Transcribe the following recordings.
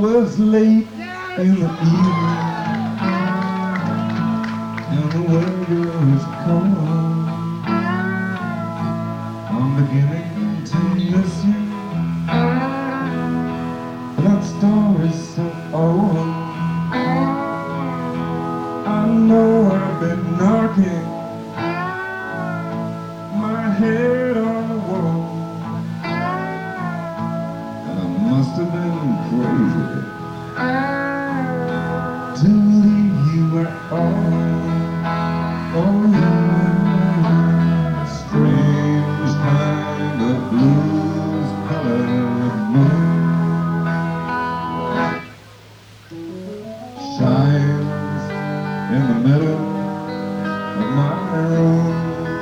was late in the evening, and the weather was cold. I'm beginning to miss you. That story's so old. I know I've been knocking my head on the wall, and I must have been crazy to leave you at all. Oh, yeah. Strange kind of blues-colored moon shines in the middle of my room.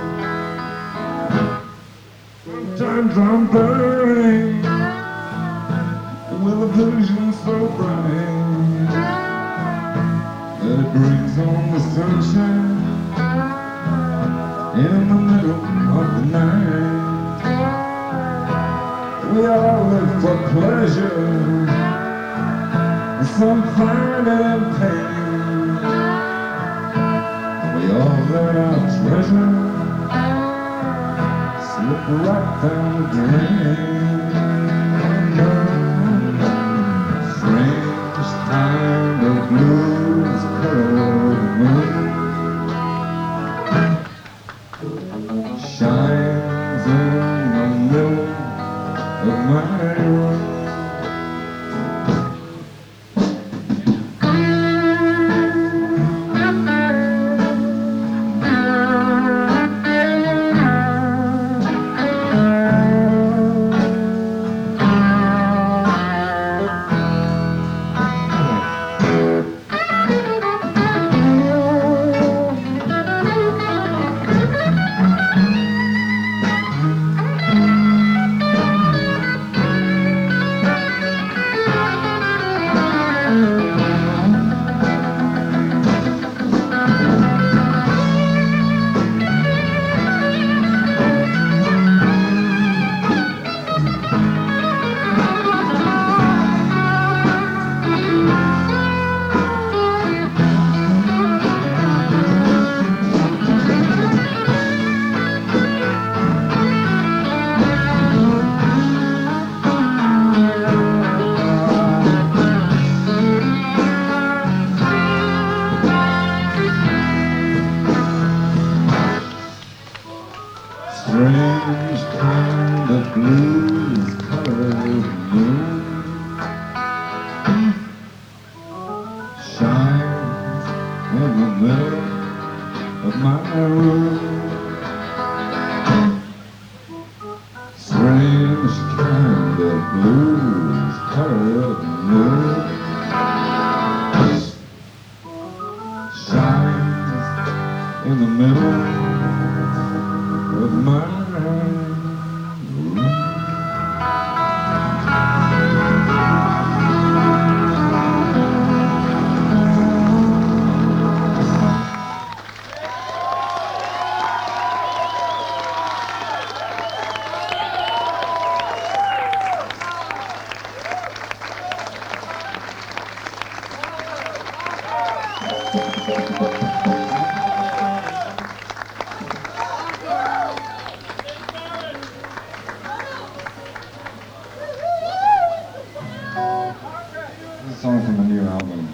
Sometimes I'm burning with a vision so bright that it brings on the sunshine in the middle of the night. We all live for pleasure, some find it in pain. We all let our treasure slip right down the drain. Strange kind of blues-colored moon shines in the middle of my room. Strange kind of blues-colored moon shines in the middle of my room. Strange kind of blues-colored moon shines in the middle of my room. This is a song from a new album.